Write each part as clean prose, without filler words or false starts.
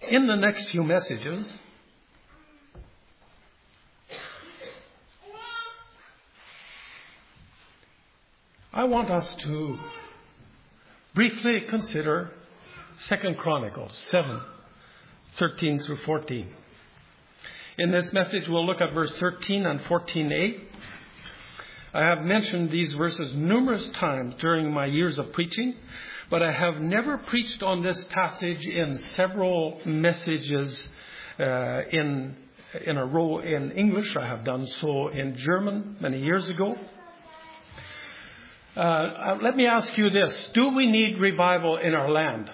In the next few messages, I want us to briefly consider 2 Chronicles 7:13 through 14. In this message, we'll look at verse 13 and 14a. I have mentioned these verses numerous times during my years of preaching, but I have never preached on this passage in several messages in a row in English. I have done so in German many years ago. Let me ask you this. Do we need revival in our land?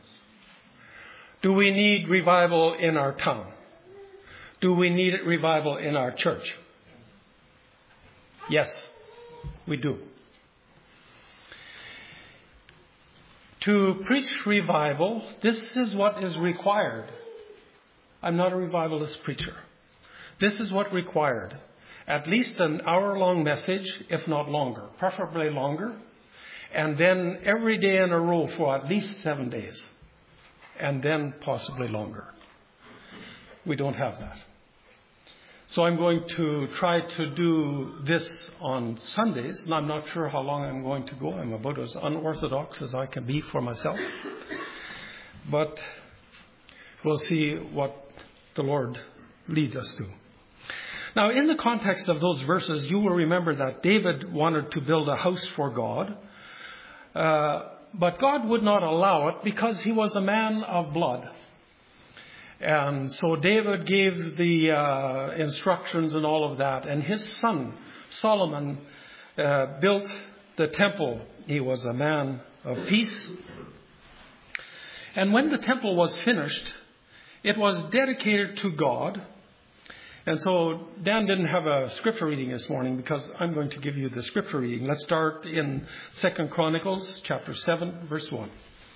Do we need revival in our town? Do we need revival in our church? Yes, we do. To preach revival, this is what is required. I'm not a revivalist preacher. This is what required. At least an hour-long message, if not longer, preferably longer, and then every day in a row for at least 7 days, and then possibly longer. We don't have that. So I'm going to try to do this on Sundays, and I'm not sure how long I'm going to go. I'm about as unorthodox as I can be for myself. But we'll see what the Lord leads us to. Now, in the context of those verses, you will remember that David wanted to build a house for God, but God would not allow it because he was a man of blood. And so David gave the instructions and all of that. And his son, Solomon, built the temple. He was a man of peace. And when the temple was finished, it was dedicated to God. And so Dan didn't have a scripture reading this morning because I'm going to give you the scripture reading. Let's start in 2 Chronicles chapter 7, verse 1.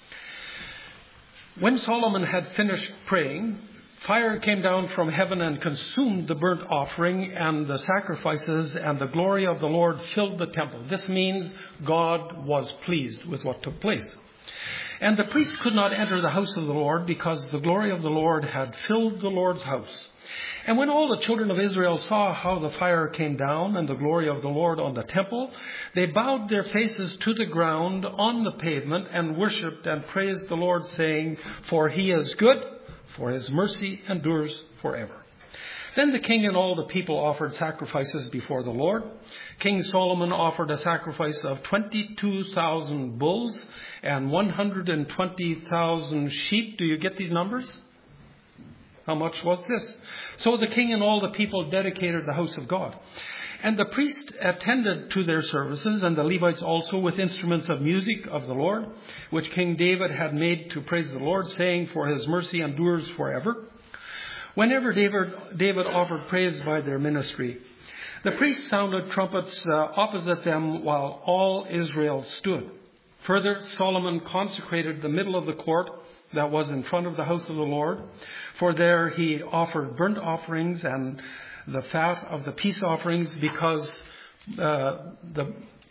When Solomon had finished praying, fire came down from heaven and consumed the burnt offering and the sacrifices, and the glory of the Lord filled the temple. This means God was pleased with what took place. And the priests could not enter the house of the Lord because the glory of the Lord had filled the Lord's house. And when all the children of Israel saw how the fire came down and the glory of the Lord on the temple, they bowed their faces to the ground on the pavement and worshipped and praised the Lord, saying, "For he is good, for his mercy endures forever." Then the king and all the people offered sacrifices before the Lord. King Solomon offered a sacrifice of 22,000 bulls and 120,000 sheep. Do you get these numbers? How much was this? So the king and all the people dedicated the house of God. And the priests attended to their services, and the Levites also, with instruments of music of the Lord, which King David had made to praise the Lord, saying, "For his mercy endures forever." Whenever David offered praise by their ministry, the priests sounded trumpets opposite them while all Israel stood. Further, Solomon consecrated the middle of the court that was in front of the house of the Lord, for there he offered burnt offerings and the fat of the peace offerings, because the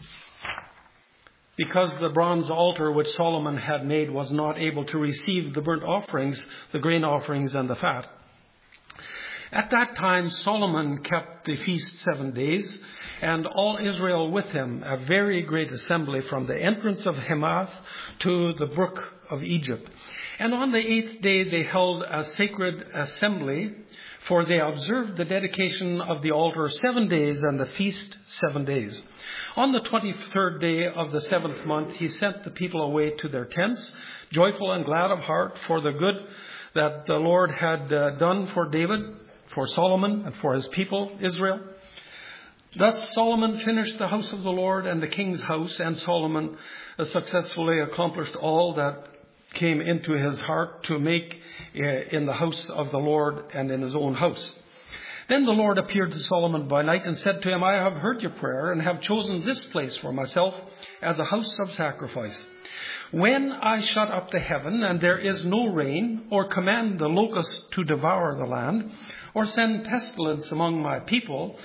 bronze altar which Solomon had made was not able to receive the burnt offerings, the grain offerings, and the fat. At that time, Solomon kept the feast 7 days, and all Israel with him, a very great assembly from the entrance of Hamath to the brook of Egypt. And on the 8th day they held a sacred assembly, for they observed the dedication of the altar 7 days and the feast 7 days. On the 23rd day of the 7th month, he sent the people away to their tents, joyful and glad of heart for the good that the Lord had done for David, for Solomon, and for his people, Israel. Thus Solomon finished the house of the Lord and the king's house, and Solomon successfully accomplished all that came into his heart to make in the house of the Lord and in his own house. Then the Lord appeared to Solomon by night and said to him, "I have heard your prayer and have chosen this place for myself as a house of sacrifice. When I shut up the heaven and there is no rain, or command the locusts to devour the land, or send pestilence among my people,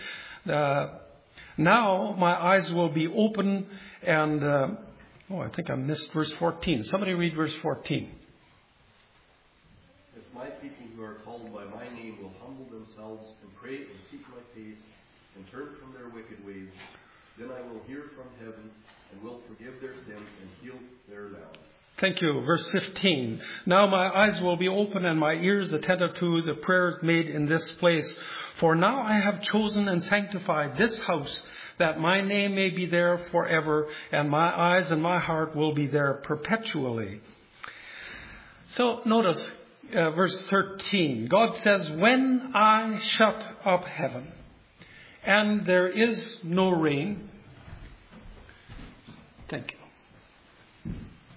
now my eyes will be open and..." I think I missed verse 14. Somebody read verse 14. my people who are called by my name will humble themselves and pray and seek my face and turn from their wicked ways, then I will hear from heaven and will forgive their sin and heal their land. Thank you. Verse 15. Now my eyes will be open and my ears attentive to the prayers made in this place. For now I have chosen and sanctified this house, that my name may be there forever, and my eyes and my heart will be there perpetually. So notice verse 13. God says, when I shut up heaven and there is no rain. Thank you.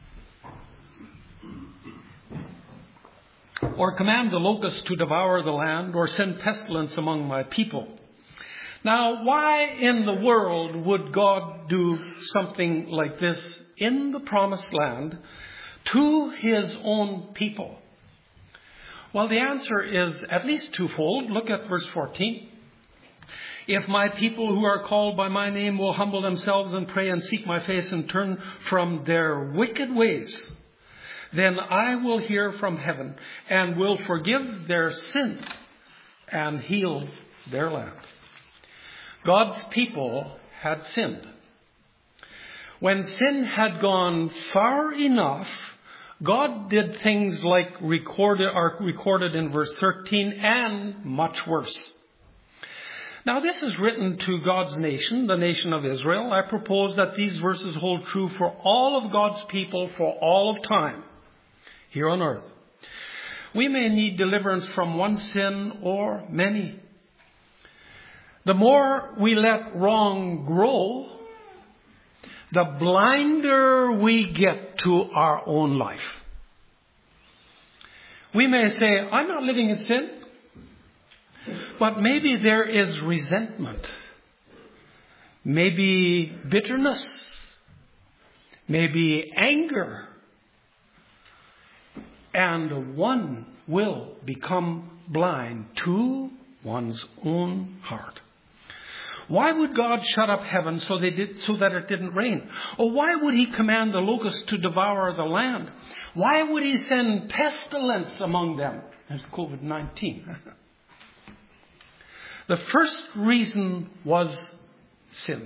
Or command the locusts to devour the land, or send pestilence among my people. Now, why in the world would God do something like this in the promised land to his own people? Well, the answer is at least twofold. Look at verse 14. If my people who are called by my name will humble themselves and pray and seek my face and turn from their wicked ways, then I will hear from heaven and will forgive their sin and heal their land. God's people had sinned. When sin had gone far enough, God did things like recorded in verse 13 and much worse. Now this is written to God's nation, the nation of Israel. I propose that these verses hold true for all of God's people for all of time here on earth. We may need deliverance from one sin or many. The more we let wrong grow, the blinder we get to our own life. We may say, I'm not living in sin, but maybe there is resentment, maybe bitterness, maybe anger, and one will become blind to one's own heart. Why would God shut up heaven so that it didn't rain? Or why would he command the locusts to devour the land? Why would he send pestilence among them? There's COVID-19. The first reason was sin.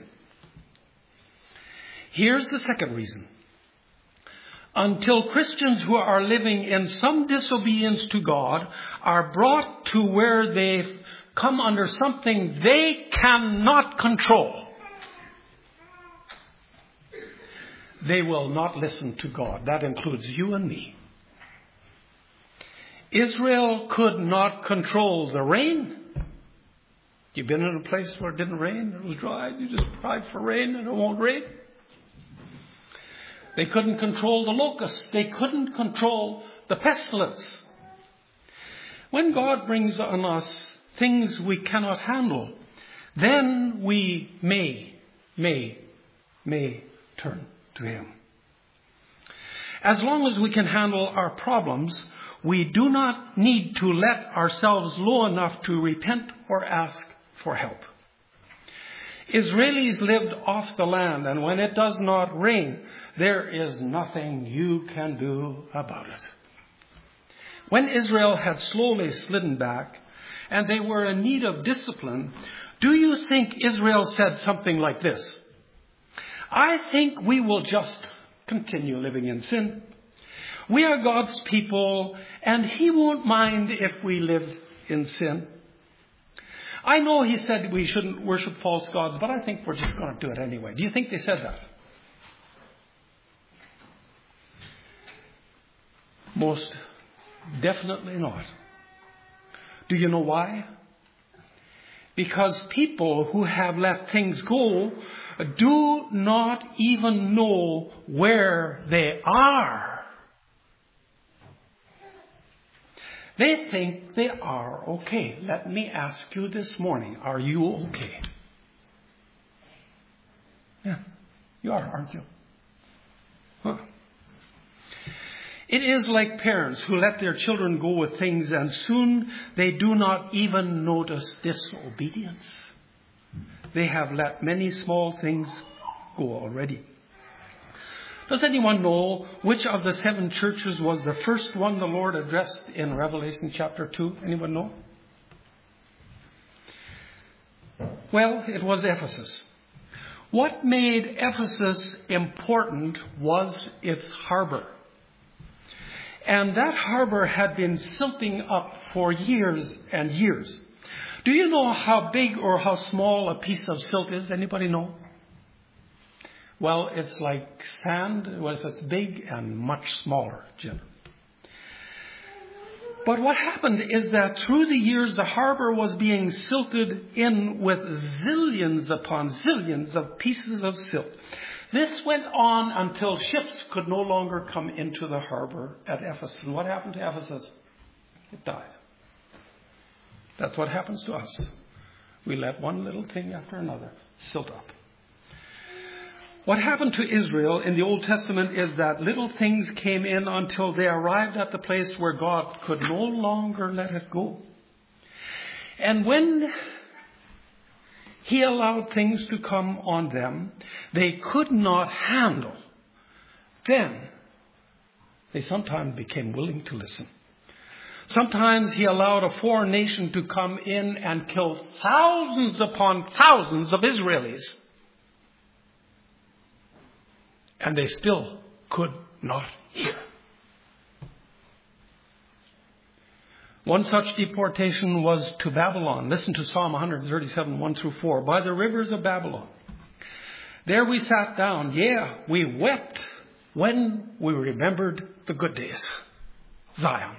Here's the second reason. Until Christians who are living in some disobedience to God are brought to where they've come under something they cannot control, they will not listen to God. That includes you and me. Israel could not control the rain. You've been in a place where it didn't rain, it was dry, you just cried for rain and it won't rain. They couldn't control the locusts. They couldn't control the pestilence. When God brings on us things we cannot handle, then we may turn to him. As long as we can handle our problems, we do not need to let ourselves low enough to repent or ask for help. Israelis lived off the land, and when it does not rain, there is nothing you can do about it. When Israel had slowly slidden back, and they were in need of discipline, do you think Israel said something like this? I think we will just continue living in sin. We are God's people, and he won't mind if we live in sin. I know he said we shouldn't worship false gods, but I think we're just going to do it anyway. Do you think they said that? Most definitely not. Do you know why? Because people who have let things go do not even know where they are. They think they are okay. Let me ask you this morning, are you okay? Yeah, you are, aren't you? Huh. It is like parents who let their children go with things and soon they do not even notice disobedience. They have let many small things go already. Does anyone know which of the 7 churches was the first one the Lord addressed in Revelation chapter 2? Anyone know? Well, it was Ephesus. What made Ephesus important was its harbor. And that harbor had been silting up for years and years. Do you know how big or how small a piece of silt is? Anybody know? Well, it's like sand. Well, if it's big and much smaller, Jim. But what happened is that through the years, the harbor was being silted in with zillions upon zillions of pieces of silt. This went on until ships could no longer come into the harbor at Ephesus. And what happened to Ephesus? It died. That's what happens to us. We let one little thing after another silt up. What happened to Israel in the Old Testament is that little things came in until they arrived at the place where God could no longer let it go. And when He allowed things to come on them they could not handle, then they sometimes became willing to listen. Sometimes He allowed a foreign nation to come in and kill thousands upon thousands of Israelis. And they still could not hear. One such deportation was to Babylon. Listen to Psalm 137, 1 through 4. By the rivers of Babylon. There we sat down. Yeah, we wept when we remembered the good days. Zion.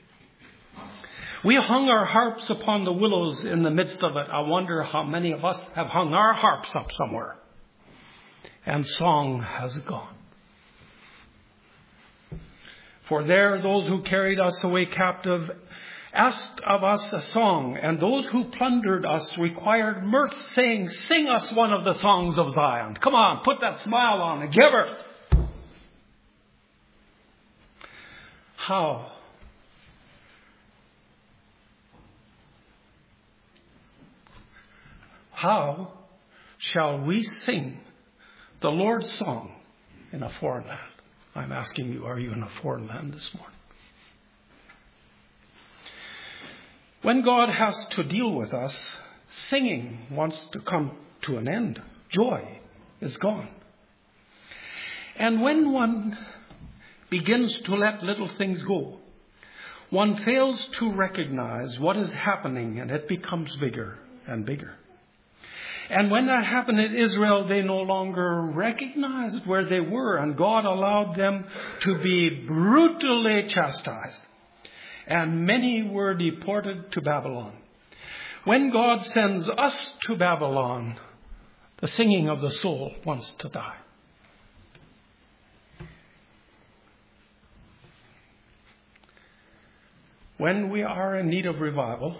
We hung our harps upon the willows in the midst of it. I wonder how many of us have hung our harps up somewhere. And song has gone. For there those who carried us away captive asked of us a song, and those who plundered us required mirth, saying, sing us one of the songs of Zion. Come on, put that smile on and give her. How shall we sing the Lord's song in a foreign land? I'm asking you, are you in a foreign land this morning? When God has to deal with us, singing wants to come to an end. Joy is gone. And when one begins to let little things go, one fails to recognize what is happening, and it becomes bigger and bigger. And when that happened in Israel, they no longer recognized where they were, and God allowed them to be brutally chastised. And many were deported to Babylon. When God sends us to Babylon, the singing of the soul wants to die. When we are in need of revival,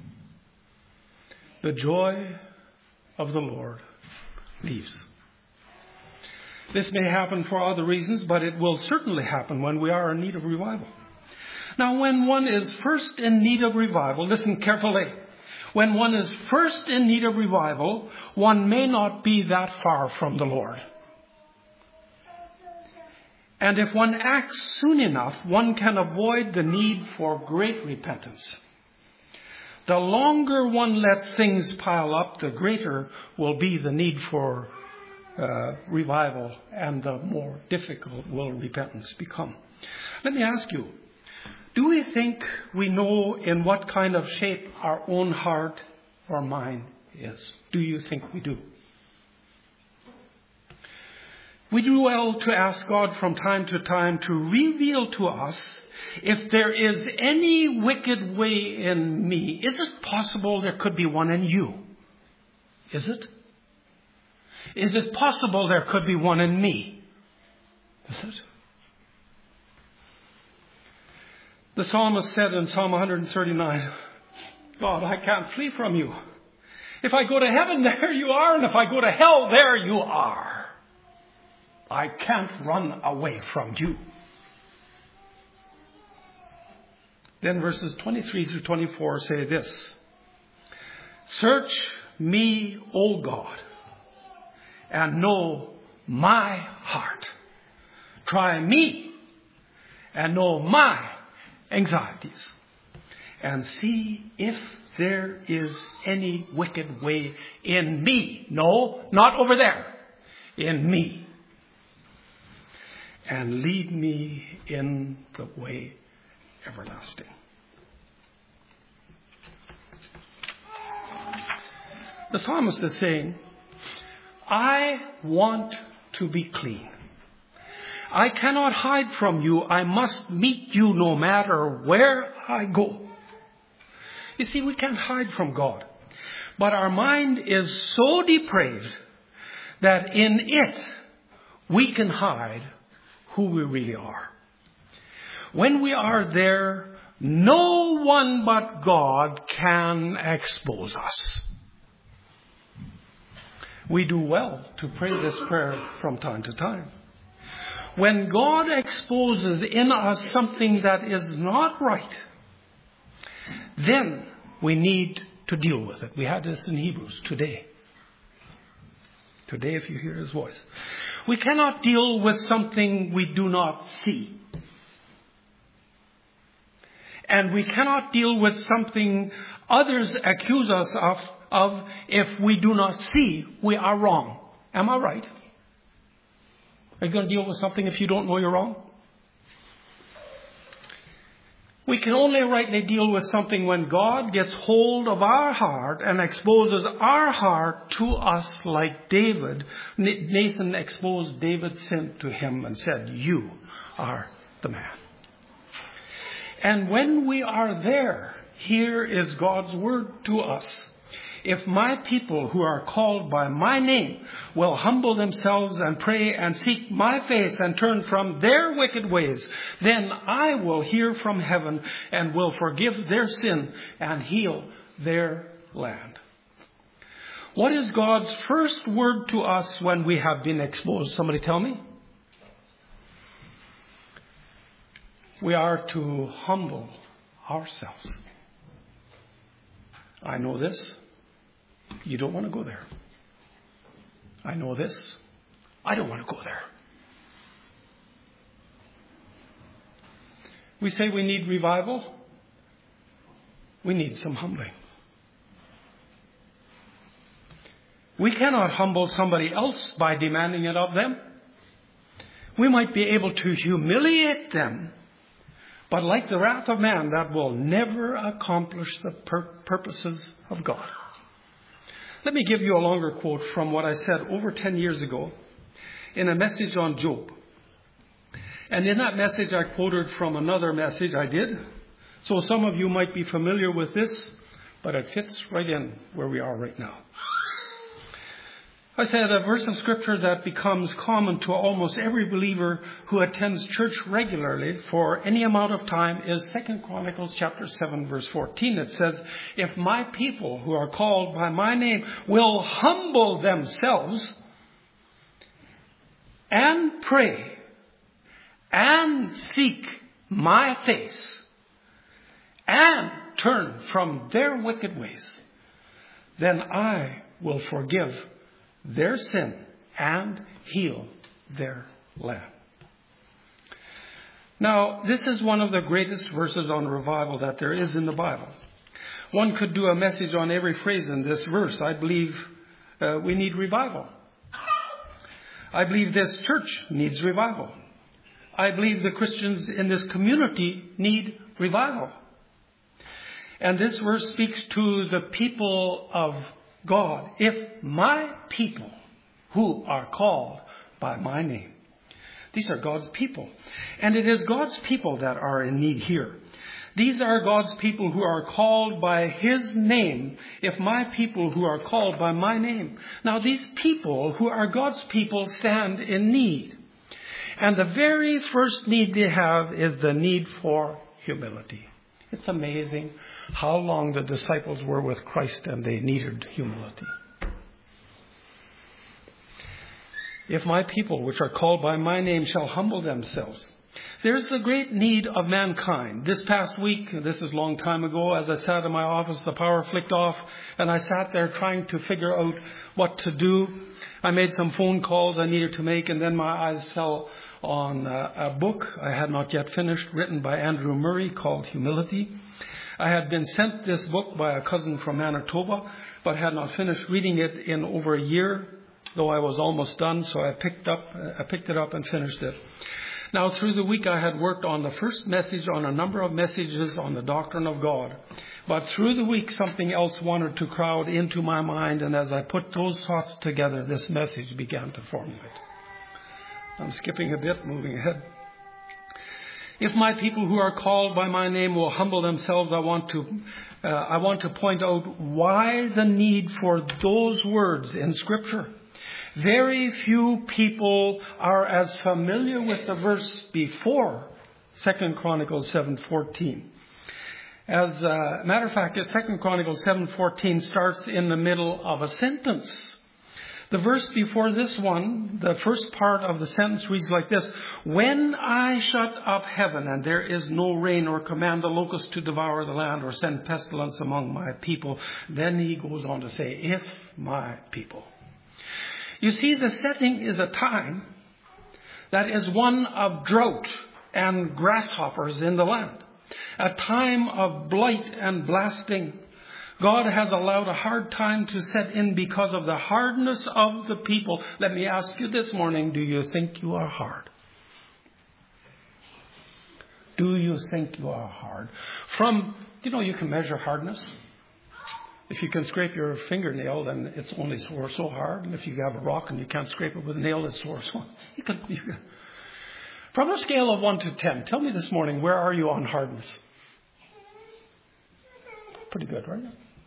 the joy of the Lord leaves. This may happen for other reasons, but it will certainly happen when we are in need of revival. Now, when one is first in need of revival, listen carefully. When one is first in need of revival, one may not be that far from the Lord. And if one acts soon enough, one can avoid the need for great repentance. The longer one lets things pile up, the greater will be the need for revival, and the more difficult will repentance become. Let me ask you, do we think we know in what kind of shape our own heart or mind is? Do you think we do? We do well to ask God from time to time to reveal to us if there is any wicked way in me. Is it possible there could be one in you? Is it? Is it possible there could be one in me? Is it? The psalmist said in Psalm 139, God, I can't flee from you. If I go to heaven, there you are. And if I go to hell, there you are. I can't run away from you. Then verses 23 through 24 say this. Search me, O God, and know my heart. Try me and know my anxieties. And see if there is any wicked way in me. No, not over there. In me. And lead me in the way everlasting. The psalmist is saying, I want to be clean. I cannot hide from you. I must meet you no matter where I go. You see, we can't hide from God. But our mind is so depraved that in it we can hide who we really are. When we are there, no one but God can expose us. We do well to pray this prayer from time to time. When God exposes in us something that is not right, then we need to deal with it. We had this in Hebrews today. Today, if you hear his voice. We cannot deal with something we do not see. And we cannot deal with something others accuse us of if we do not see we are wrong. Am I right? Are you going to deal with something if you don't know you're wrong? We can only rightly deal with something when God gets hold of our heart and exposes our heart to us like David. Nathan exposed David's sin to him and said, you are the man. And when we are there, here is God's word to us. If my people who are called by my name will humble themselves and pray and seek my face and turn from their wicked ways, then I will hear from heaven and will forgive their sin and heal their land. What is God's first word to us when we have been exposed? Somebody tell me. We are to humble ourselves. I know this. You don't want to go there. I know this. I don't want to go there. We say we need revival. We need some humbling. We cannot humble somebody else by demanding it of them. We might be able to humiliate them, but like the wrath of man, that will never accomplish the purposes of God. Let me give you a longer quote from what I said over 10 years ago in a message on Job. And in that message, I quoted from another message I did. So some of you might be familiar with this, but it fits right in where we are right now. I said a verse of scripture that becomes common to almost every believer who attends church regularly for any amount of time is 2 Chronicles chapter 7 verse 14. It says, if my people who are called by my name will humble themselves and pray and seek my face and turn from their wicked ways, then I will forgive their sin and heal their land. Now, this is one of the greatest verses on revival that there is in the Bible. One could do a message on every phrase in this verse. I believe we need revival. I believe this church needs revival. I believe the Christians in this community need revival. And this verse speaks to the people of God. If my people who are called by my name. These are God's people. And it is God's people that are in need here. These are God's people who are called by his name. If my people who are called by my name. Now these people who are God's people stand in need. And the very first need they have is the need for humility. It's amazing how long the disciples were with Christ and they needed humility. If my people, which are called by my name, shall humble themselves. There's a great need of mankind. This past week, this is a long time ago, as I sat in my office, the power flicked off, and I sat there trying to figure out what to do. I made some phone calls I needed to make, and then my eyes fell on a book I had not yet finished, written by Andrew Murray, called Humility. I had been sent this book by a cousin from Manitoba, but had not finished reading it in over a year, though I was almost done, so I picked it up and finished it. Now, through the week, I had worked on the first message, on a number of messages on the doctrine of God. But through the week, something else wanted to crowd into my mind, and as I put those thoughts together, this message began to formulate. I'm skipping a bit, moving ahead. If my people who are called by my name will humble themselves, I want to point out why the need for those words in Scripture. Very few people are as familiar with the verse before 2 Chronicles 7:14. As a matter of fact, 2 Chronicles 7:14 starts in the middle of a sentence. The verse before this one, the first part of the sentence reads like this: when I shut up heaven and there is no rain, or command the locust to devour the land, or send pestilence among my people, then he goes on to say, if my people. You see, the setting is a time that is one of drought and grasshoppers in the land. A time of blight and blasting. God has allowed a hard time to set in because of the hardness of the people. Let me ask you this morning, do you think you are hard? Do you think you are hard? You can measure hardness. If you can scrape your fingernail, then it's only so hard. And if you have a rock and you can't scrape it with a nail, it's so. You can. From a scale of 1 to 10, tell me this morning, where are you on hardness? Pretty good, right?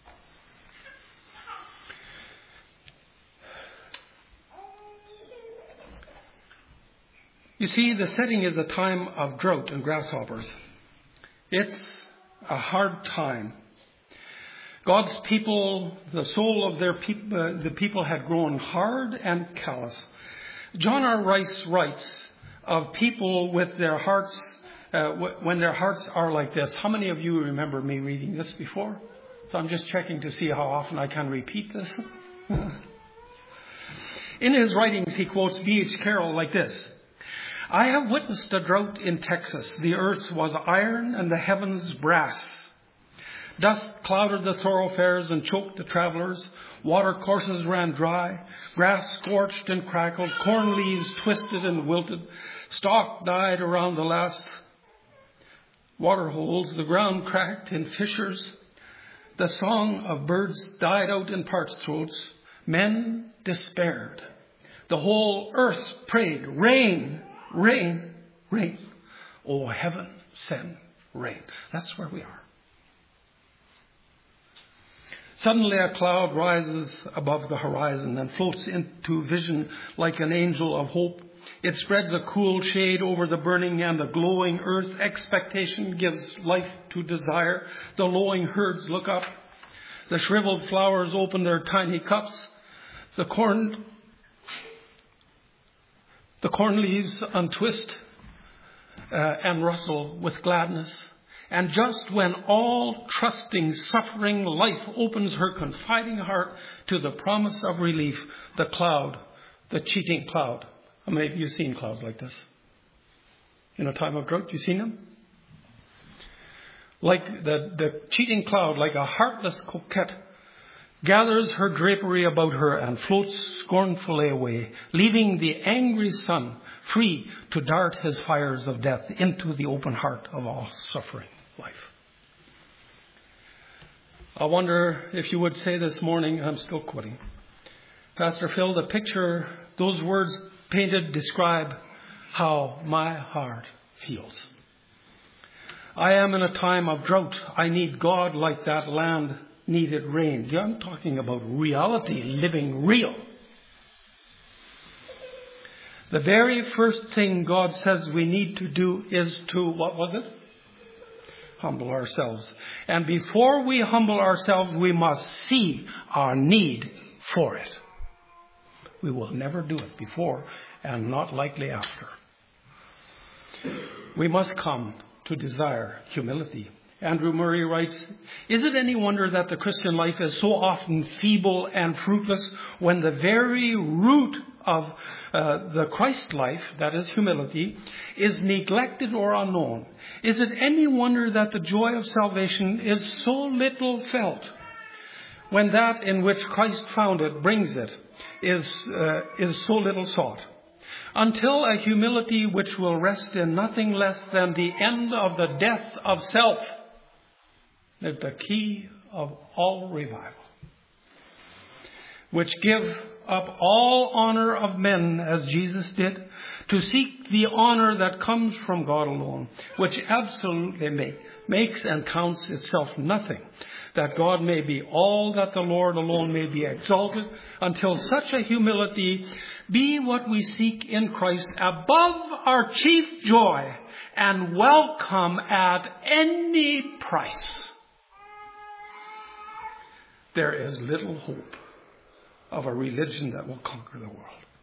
You see, the setting is a time of drought and grasshoppers. It's a hard time. God's people, the soul of the people had grown hard and callous. John R. Rice writes of people with their hearts, when their hearts are like this. How many of you remember me reading this before? So I'm just checking to see how often I can repeat this. In his writings, he quotes B.H. Carroll like this: I have witnessed a drought in Texas. The earth was iron and the heavens brass. Dust clouded the thoroughfares and choked the travelers. Water courses ran dry. Grass scorched and crackled. Corn leaves twisted and wilted. Stalk died around the last water holes. The ground cracked in fissures. The song of birds died out in parched throats. Men despaired. The whole earth prayed, rain, rain, rain. Oh, heaven, send rain. That's where we are. Suddenly a cloud rises above the horizon and floats into vision like an angel of hope. It spreads a cool shade over the burning and the glowing earth. Expectation gives life to desire. The lowing herds look up. The shriveled flowers open their tiny cups. The corn leaves untwist and rustle with gladness. And just when all trusting, suffering life opens her confiding heart to the promise of relief, the cloud, the cheating cloud. How many of you have seen clouds like this? In a time of drought, you seen them? Like the cheating cloud, like a heartless coquette, gathers her drapery about her and floats scornfully away, leaving the angry sun free to dart his fires of death into the open heart of all suffering life. I wonder if you would say this morning, I'm still quoting, Pastor Phil, the picture those words painted describe how my heart feels. I am in a time of drought. I need God like that land needed rain. I'm talking about reality, living real. The very first thing God says we need to do is to, what was it? Humble ourselves. And before we humble ourselves, we must see our need for it. We will never do it before and not likely after. We must come to desire humility. Andrew Murray writes, is it any wonder that the Christian life is so often feeble and fruitless when the very root of the Christ life, that is humility, is neglected or unknown, is it any wonder that the joy of salvation is so little felt when that in which Christ found it brings it is so little sought? Until a humility which will rest in nothing less than the end of the death of self is the key of all revival, which give up all honor of men as Jesus did, to seek the honor that comes from God alone, which absolutely makes and counts itself nothing, that God may be all, that the Lord alone may be exalted, until such a humility be what we seek in Christ above our chief joy and welcome at any price. There is little hope of a religion that will conquer the world.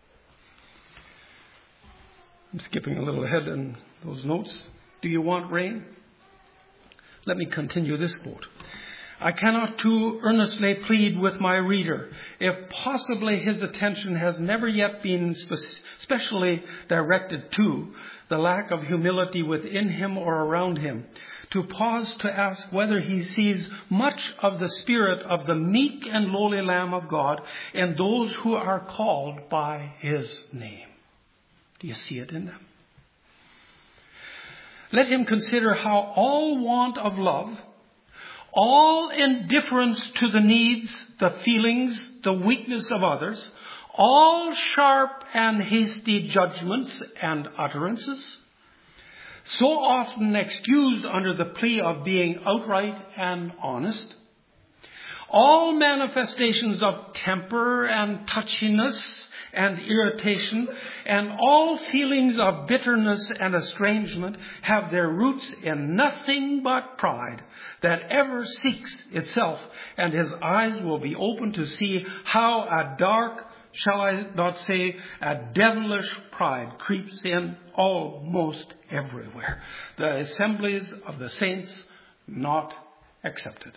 I'm skipping a little ahead in those notes. Do you want rain? Let me continue this quote. I cannot too earnestly plead with my reader, if possibly his attention has never yet been specially directed to the lack of humility within him or around him, to pause to ask whether he sees much of the spirit of the meek and lowly Lamb of God in those who are called by his name. Do you see it in them? Let him consider how all want of love, all indifference to the needs, the feelings, the weakness of others, all sharp and hasty judgments and utterances, so often excused under the plea of being outright and honest, all manifestations of temper and touchiness and irritation, and all feelings of bitterness and estrangement have their roots in nothing but pride that ever seeks itself, and his eyes will be open to see how a dark, shall I not say, a devilish pride creeps in almost everywhere. The assemblies of the saints not accepted.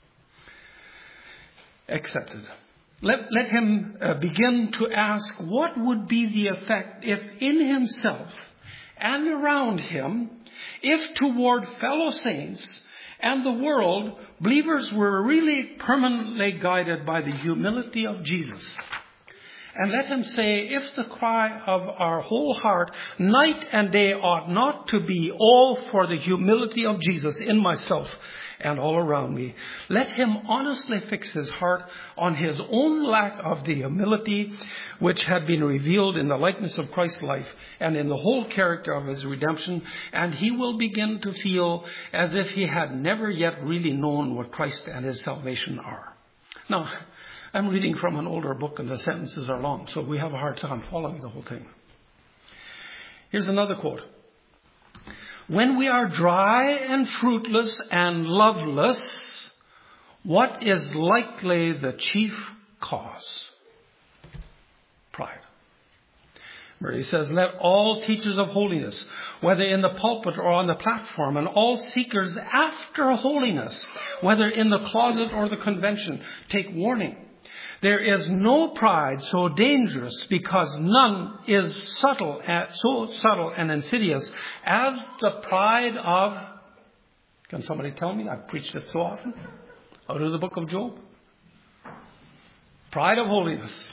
Let him begin to ask what would be the effect if in himself and around him, if toward fellow saints and the world, believers were really permanently guided by the humility of Jesus. And let him say, if the cry of our whole heart, night and day, ought not to be all for the humility of Jesus in myself and all around me, let him honestly fix his heart on his own lack of the humility which had been revealed in the likeness of Christ's life and in the whole character of his redemption, and he will begin to feel as if he had never yet really known what Christ and his salvation are. Now, I'm reading from an older book and the sentences are long, so we have a hard time following the whole thing. Here's another quote. When we are dry and fruitless and loveless, what is likely the chief cause? Pride. Murray says, let all teachers of holiness, whether in the pulpit or on the platform, and all seekers after holiness, whether in the closet or the convention, take warning. There is no pride so dangerous, because none is so subtle and insidious as the pride of, can somebody tell me? I've preached it so often. Out of the book of Job. Pride of holiness.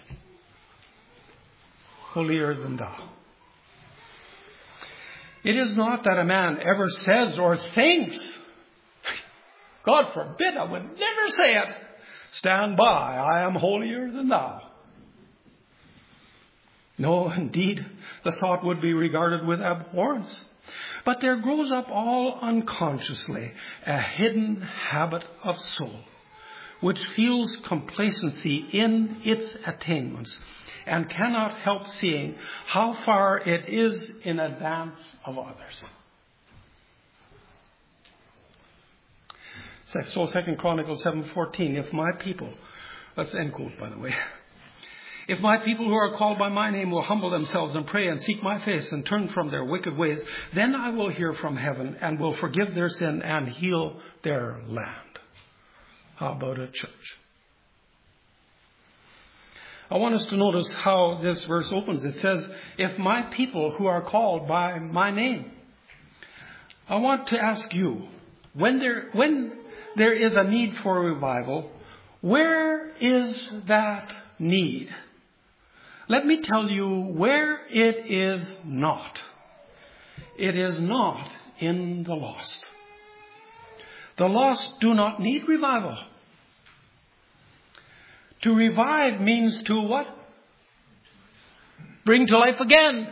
Holier than thou. It is not that a man ever says or thinks, God forbid, I would never say it. Stand by, I am holier than thou. No, indeed, the thought would be regarded with abhorrence. But there grows up all unconsciously a hidden habit of soul, which feels complacency in its attainments and cannot help seeing how far it is in advance of others. So 2 Chronicles 7:14, if my people, that's end quote by the way, if my people who are called by my name will humble themselves and pray and seek my face and turn from their wicked ways, then I will hear from heaven and will forgive their sin and heal their land. How about a church? I want us to notice how this verse opens. It says, if my people who are called by my name. I want to ask you, when there is a need for revival, where is that need? Let me tell you where it is not. It is not in the lost. The lost do not need revival. To revive means to what? Bring to life again.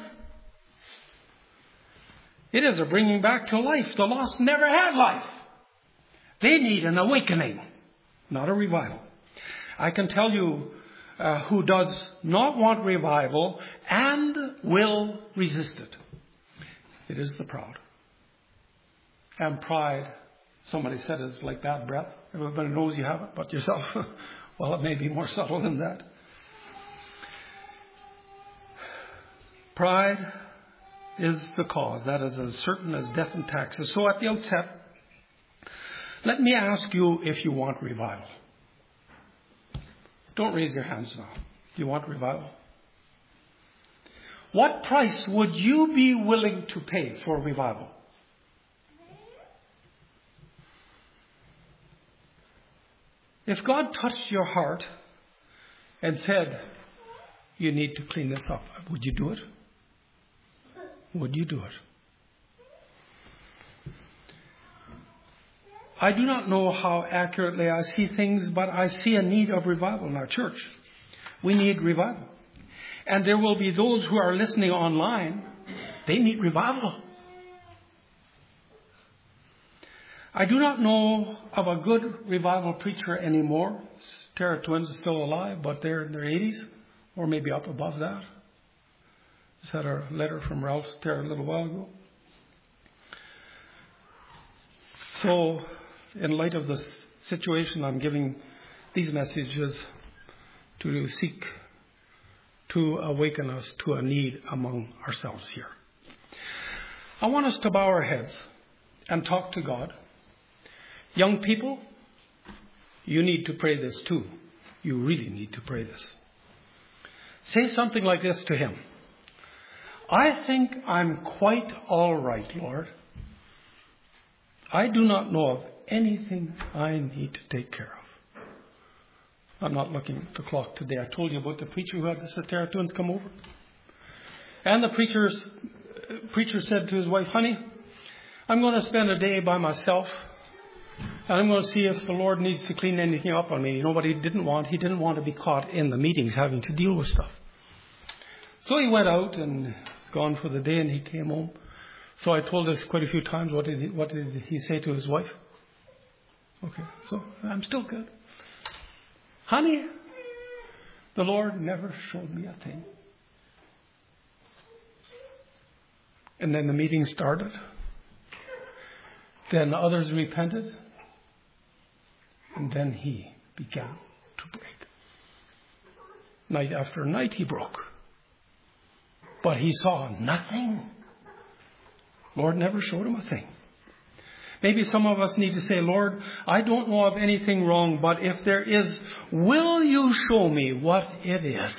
It is a bringing back to life. The lost never had life. They need an awakening, not a revival. I can tell you who does not want revival and will resist it. It is the proud. And pride, somebody said, is like bad breath. Everybody knows you have it but yourself. Well, it may be more subtle than that. Pride is the cause. That is as certain as death and taxes. So at the outset, let me ask you if you want revival. Don't raise your hands now. Do you want revival? What price would you be willing to pay for revival? If God touched your heart and said, you need to clean this up, would you do it? Would you do it? I do not know how accurately I see things, but I see a need of revival in our church. We need revival. And there will be those who are listening online. They need revival. I do not know of a good revival preacher anymore. Terra Twins is still alive, but they're in their 80s, or maybe up above that. Just had a letter from Ralph Terra a little while ago. So, in light of the situation, I'm giving these messages to seek to awaken us to a need among ourselves here. I want us to bow our heads and talk to God. Young people, you need to pray this too. You really need to pray this. Say something like this to Him. I think I'm quite all right, Lord. I do not know of anything I need to take care of. I'm not looking at the clock today. I told you about the preacher who had the Terra Twins come over. And the preacher said to his wife, honey, I'm going to spend a day by myself. And I'm going to see if the Lord needs to clean anything up on me. You know what he didn't want? He didn't want to be caught in the meetings having to deal with stuff. So he went out and was gone for the day and he came home. So I told this quite a few times. What did he say to his wife? Okay, so I'm still good. Honey, the Lord never showed me a thing. And then the meeting started. Then others repented. And then he began to break. Night after night he broke. But he saw nothing. Lord never showed him a thing. Maybe some of us need to say, Lord, I don't know of anything wrong, but if there is, will you show me what it is?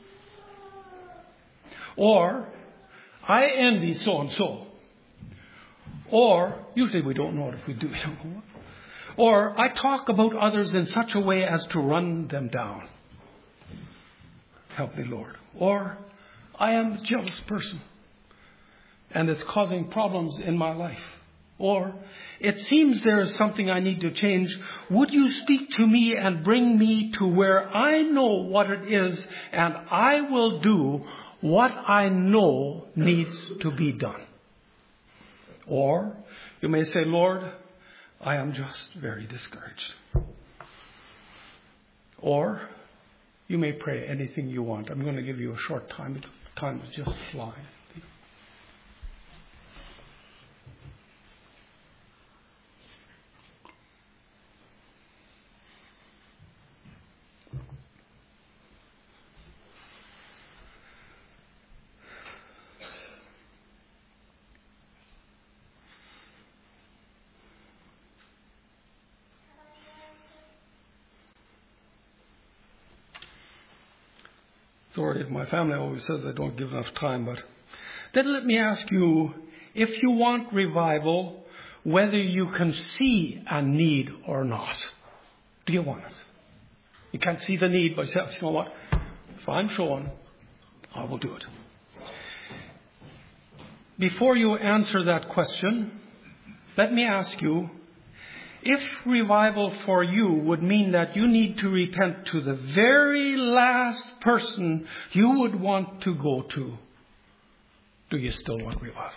Or, I envy so-and-so. Or, usually we don't know it if we do. Or, I talk about others in such a way as to run them down. Help me, Lord. Or, I am a jealous person. And it's causing problems in my life. Or, it seems there is something I need to change. Would you speak to me and bring me to where I know what it is, and I will do what I know needs to be done? Or, you may say, Lord, I am just very discouraged. Or, you may pray anything you want. I'm going to give you a short time. Time is just flying. Sorry, my family always says I don't give enough time, but then let me ask you, if you want revival, whether you can see a need or not. Do you want it? You can't see the need by yourself. You know what? If I'm shown, I will do it. Before you answer that question, let me ask you, if revival for you would mean that you need to repent to the very last person you would want to go to, do you still want revival?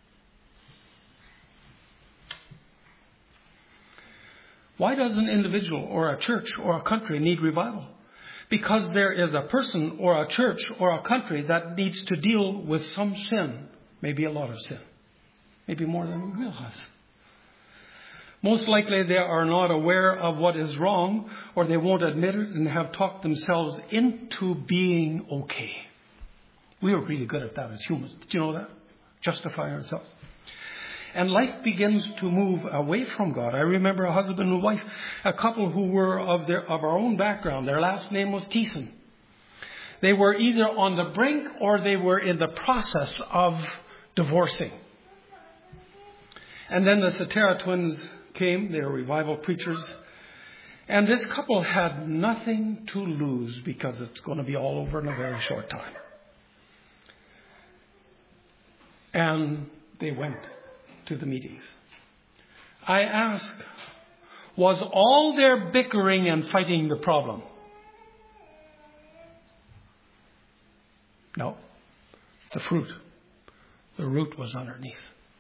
Why does an individual or a church or a country need revival? Because there is a person or a church or a country that needs to deal with some sin, maybe a lot of sin, maybe more than we realize. Most likely they are not aware of what is wrong, or they won't admit it and have talked themselves into being okay. We are really good at that as humans. Did you know that? Justify ourselves. And life begins to move away from God. I remember a husband and wife, a couple who were of our own background. Their last name was Thiessen. They were either on the brink or they were in the process of divorcing. And then the Cetera twins came. They were revival preachers. And this couple had nothing to lose because it's going to be all over in a very short time. And they went to the meetings. I ask, was all their bickering and fighting the problem? No. The fruit. The root was underneath.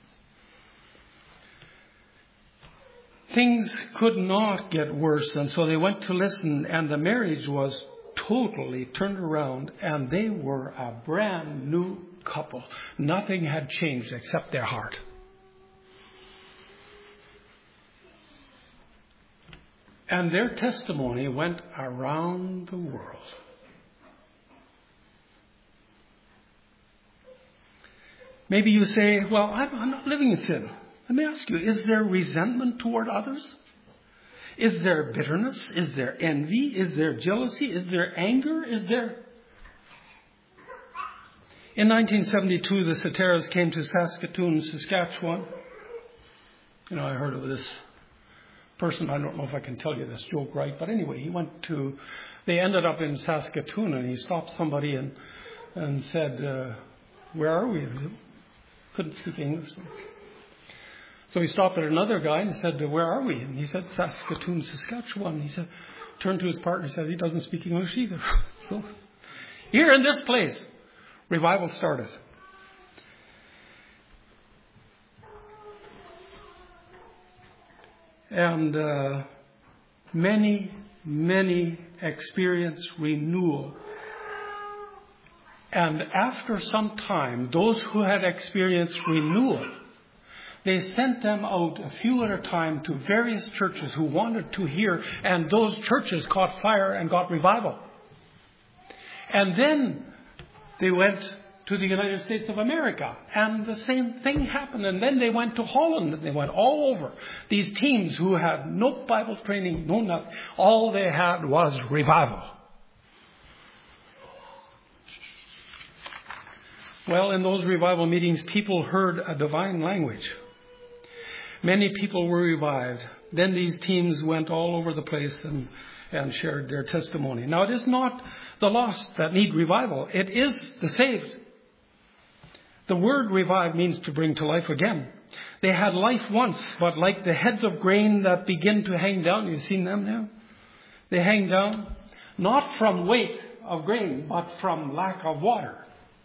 Things could not get worse, and so they went to listen, and the marriage was totally turned around, and they were a brand new couple. Nothing had changed except their heart. And their testimony went around the world. Maybe you say, well, I'm not living in sin. Let me ask you, is there resentment toward others? Is there bitterness? Is there envy? Is there jealousy? Is there anger? Is there... In 1972, the Ceteras came to Saskatoon, Saskatchewan. You know, I heard of this person. I don't know if I can tell you this joke right. But anyway, they ended up in Saskatoon, and he stopped somebody and said, where are we? He couldn't speak English. So he stopped at another guy and said, where are we? And he said, Saskatoon, Saskatchewan. He said, turned to his partner and said, he doesn't speak English either. So here in this place, revival started. And many experienced renewal. And after some time, those who had experienced renewal, they sent them out a few at a time to various churches who wanted to hear, and those churches caught fire and got revival. And then they went to the United States of America, and the same thing happened. And then they went to Holland, and they went all over. These teams who had no Bible training, no nothing, all they had was revival. Well, in those revival meetings, people heard a divine language. Many people were revived. Then these teams went all over the place and shared their testimony. Now, it is not the lost that need revival. It is the saved. The word revive means to bring to life again. They had life once, but like the heads of grain that begin to hang down, you've seen them now? They hang down, not from weight of grain, but from lack of water.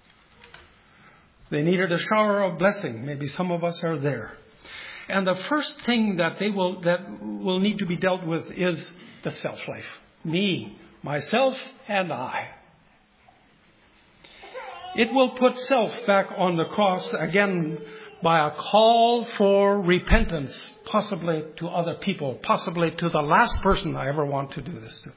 They needed a shower of blessing. Maybe some of us are there. And the first thing that will need to be dealt with is the self-life. Me, myself, and I. It will put self back on the cross again by a call for repentance, possibly to other people, possibly to the last person I ever want to do this to.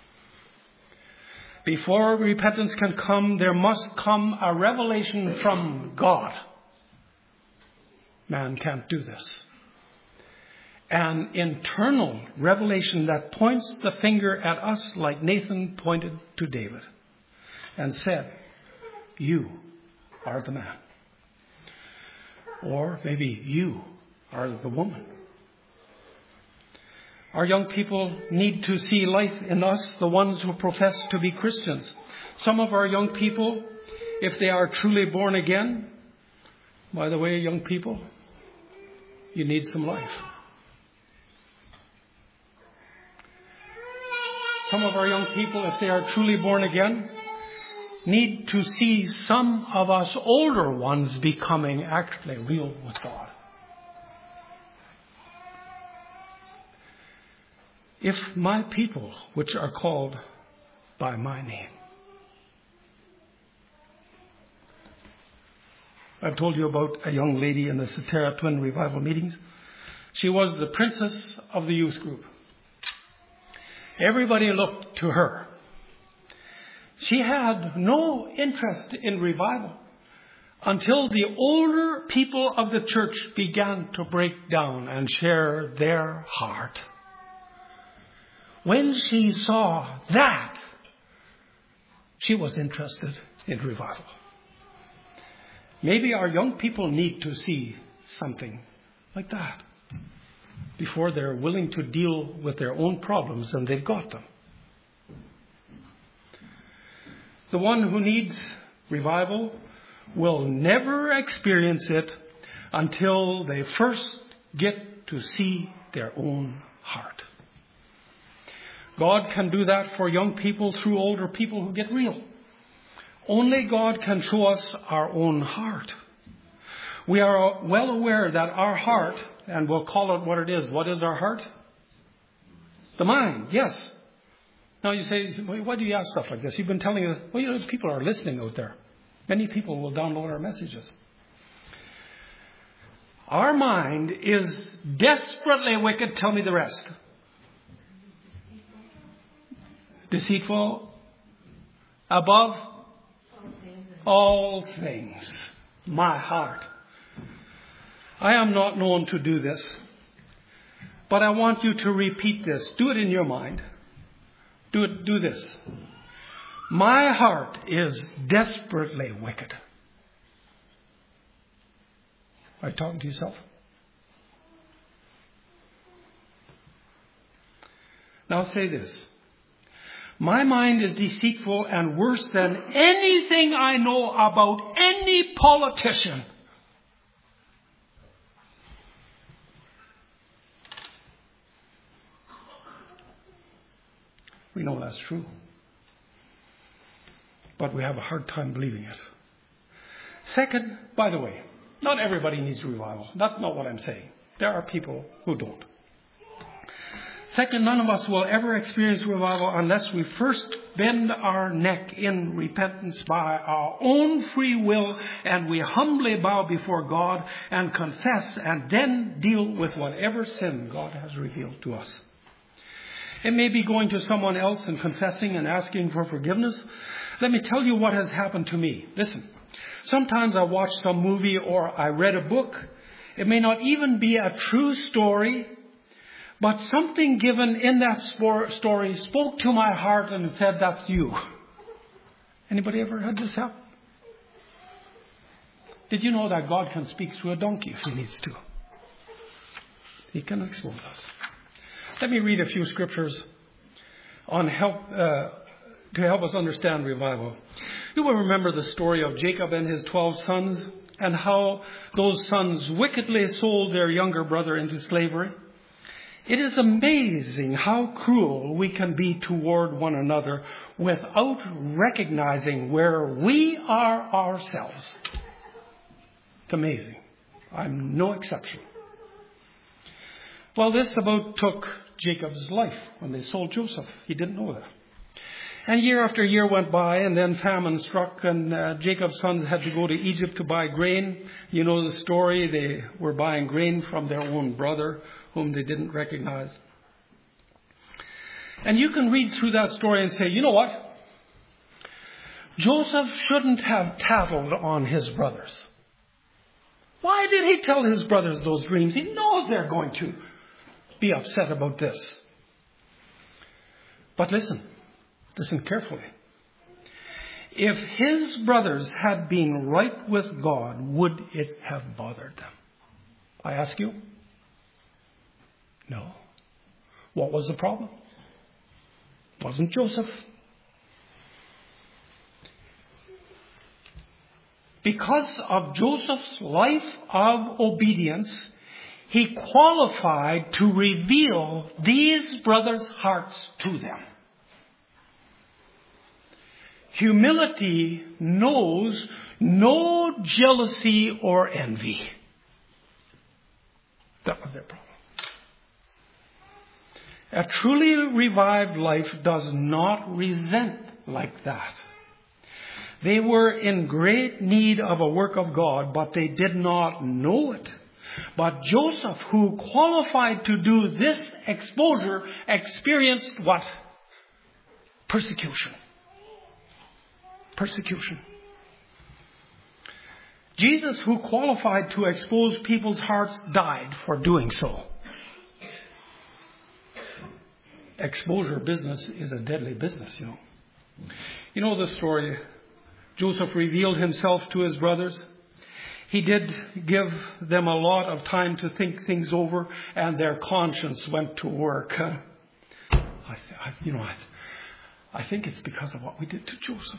Before repentance can come, there must come a revelation from God. Man can't do this. An internal revelation that points the finger at us like Nathan pointed to David. and said, "You are the man." Or maybe you are the woman. Our young people need to see life in us, the ones who profess to be Christians. Some of our young people, if they are truly born again, by the way, young people, you need some life. Some of our young people, if they are truly born again, need to see some of us older ones becoming actually real with God. If my people, which are called by my name. I've told you about a young lady in the Cetera Twin Revival meetings. She was the princess of the youth group. Everybody looked to her. She had no interest in revival until the older people of the church began to break down and share their heart. When she saw that, she was interested in revival. Maybe our young people need to see something like that before they're willing to deal with their own problems, and they've got them. The one who needs revival will never experience it until they first get to see their own heart. God can do that for young people through older people who get real. Only God can show us our own heart. We are well aware that our heart, and we'll call it what it is. What is our heart? The mind, yes. Now you say, why do you ask stuff like this? You've been telling us, well, people are listening out there. Many people will download our messages. Our mind is desperately wicked. Tell me the rest. Deceitful above all things. My heart. I am not known to do this, but I want you to repeat this. Do it in your mind. Do this. My heart is desperately wicked. Are you talking to yourself? Now say this. My mind is deceitful and worse than anything I know about any politician. We know that's true. But we have a hard time believing it. Second, by the way, not everybody needs revival. That's not what I'm saying. There are people who don't. Second, none of us will ever experience revival unless we first bend our neck in repentance by our own free will, and we humbly bow before God and confess, and then deal with whatever sin God has revealed to us. It may be going to someone else and confessing and asking for forgiveness. Let me tell you what has happened to me. Listen, sometimes I watch some movie or I read a book. It may not even be a true story, but something given in that story spoke to my heart and said, that's you. Anybody ever had this happen? Did you know that God can speak through a donkey if he needs to? He can expose us. Let me read a few scriptures on to help us understand revival. You will remember the story of Jacob and his 12 sons and how those sons wickedly sold their younger brother into slavery. It is amazing how cruel we can be toward one another without recognizing where we are ourselves. It's amazing. I'm no exception. Well, this about took Jacob's life when they sold Joseph. He didn't know that. And year after year went by, and then famine struck, and Jacob's sons had to go to Egypt to buy grain. You know the story. They were buying grain from their own brother, whom they didn't recognize. And you can read through that story and say, you know what? Joseph shouldn't have tattled on his brothers. Why did he tell his brothers those dreams? He knows they're going to be upset about this. But listen carefully. If his brothers had been right with God, would it have bothered them? I ask you. No. What was the problem? It wasn't Joseph. Because of Joseph's life of obedience, he qualified to reveal these brothers' hearts to them. Humility knows no jealousy or envy. That was their problem. A truly revived life does not resent like that. They were in great need of a work of God, but they did not know it. But Joseph, who qualified to do this exposure, experienced what? Persecution. Persecution. Jesus, who qualified to expose people's hearts, died for doing so. Exposure business is a deadly business, you know. You know the story. Joseph revealed himself to his brothers. He did give them a lot of time to think things over, and their conscience went to work. I think it's because of what we did to Joseph.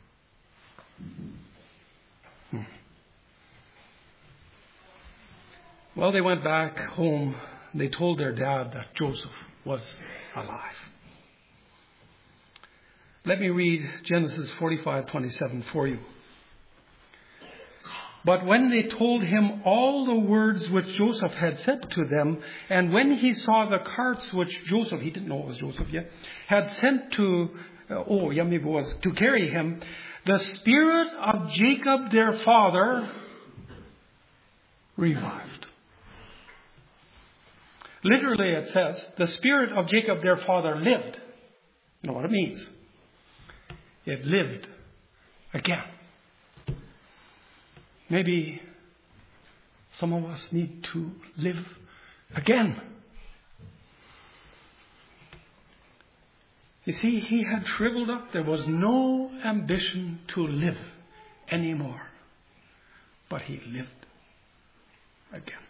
Well, they went back home. They told their dad that Joseph was alive. Let me read Genesis 45:27 for you. But when they told him all the words which Joseph had said to them, and when he saw the carts which Joseph, he didn't know it was Joseph yet, had sent to carry him, the spirit of Jacob their father revived. Literally it says, the spirit of Jacob their father lived. You know what it means? It lived again. Maybe some of us need to live again. You see, he had shriveled up. There was no ambition to live anymore. But he lived again.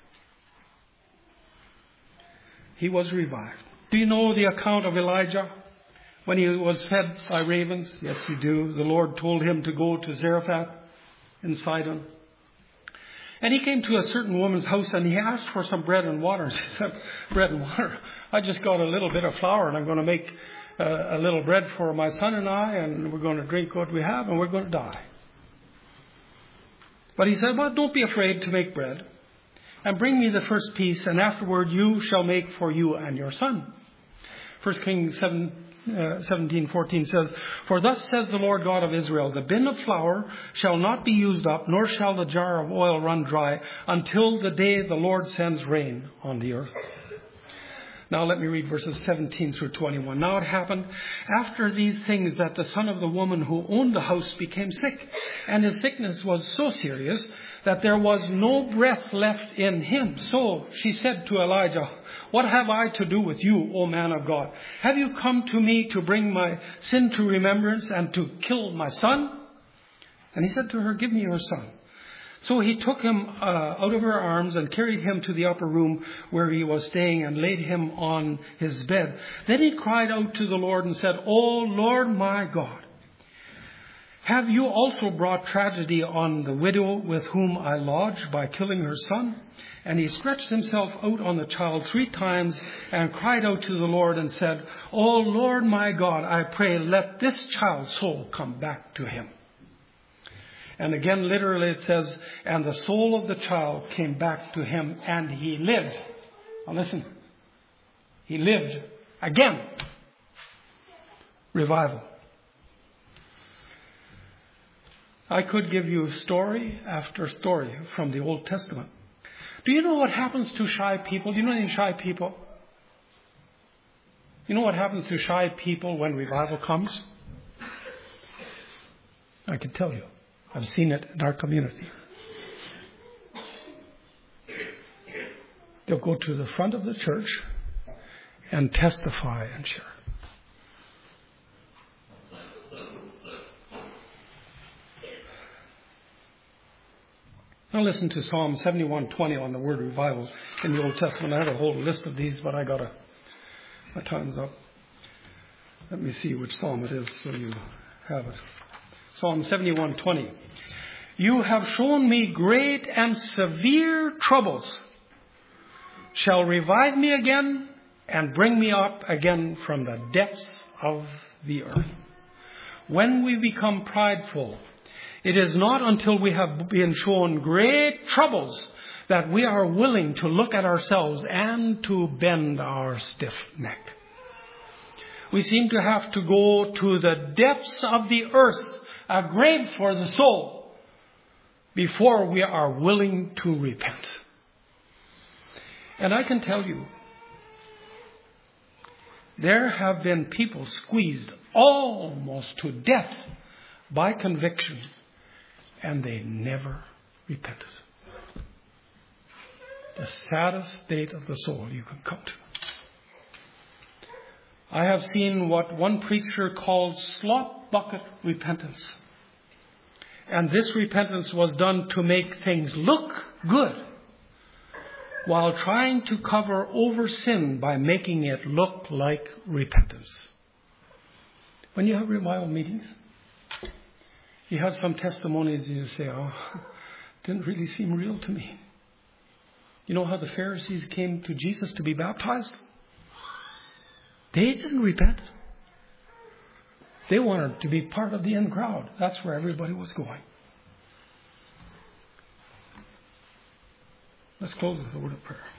He was revived. Do you know the account of Elijah? When he was fed by ravens? Yes, you do. The Lord told him to go to Zarephath in Sidon. And he came to a certain woman's house and he asked for some bread and water. She said, bread and water? I just got a little bit of flour and I'm going to make a little bread for my son and I, and we're going to drink what we have and we're going to die. But he said, well, don't be afraid to make bread. And bring me the first piece, and afterward you shall make for you and your son. 1 Kings 17:14 says, for thus says the Lord God of Israel, the bin of flour shall not be used up, nor shall the jar of oil run dry, until the day the Lord sends rain on the earth. Now let me read verses 17 through 21. Now it happened after these things that the son of the woman who owned the house became sick, and his sickness was so serious that there was no breath left in him. So she said to Elijah, what have I to do with you, O man of God? Have you come to me to bring my sin to remembrance and to kill my son? And he said to her, give me your son. So he took him out of her arms and carried him to the upper room where he was staying and laid him on his bed. Then he cried out to the Lord and said, O Lord my God, have you also brought tragedy on the widow with whom I lodged by killing her son? And he stretched himself out on the child 3 times and cried out to the Lord and said, O Lord my God, I pray, let this child's soul come back to him. And again, literally it says, and the soul of the child came back to him and he lived. Now listen, he lived again. Revival. I could give you story after story from the Old Testament. Do you know what happens to shy people? Do you know any shy people? You know what happens to shy people when revival comes? I can tell you. I've seen it in our community. They'll go to the front of the church and testify and share. Now listen to Psalm 71:20 on the word revival in the Old Testament. I had a whole list of these, but my time's up. Let me see which psalm it is so you have it. Psalm 71:20. You have shown me great and severe troubles, shall revive me again and bring me up again from the depths of the earth. When we become prideful, it is not until we have been shown great troubles that we are willing to look at ourselves and to bend our stiff neck. We seem to have to go to the depths of the earth, a grave for the soul, before we are willing to repent. And I can tell you, there have been people squeezed almost to death by conviction, and they never repented. The saddest state of the soul you can come to. I have seen what one preacher called slop bucket repentance. And this repentance was done to make things look good, while trying to cover over sin by making it look like repentance. When you have revival meetings, you have some testimonies and you say, oh, it didn't really seem real to me. You know how the Pharisees came to Jesus to be baptized? They didn't repent. They wanted to be part of the in crowd. That's where everybody was going. Let's close with a word of prayer.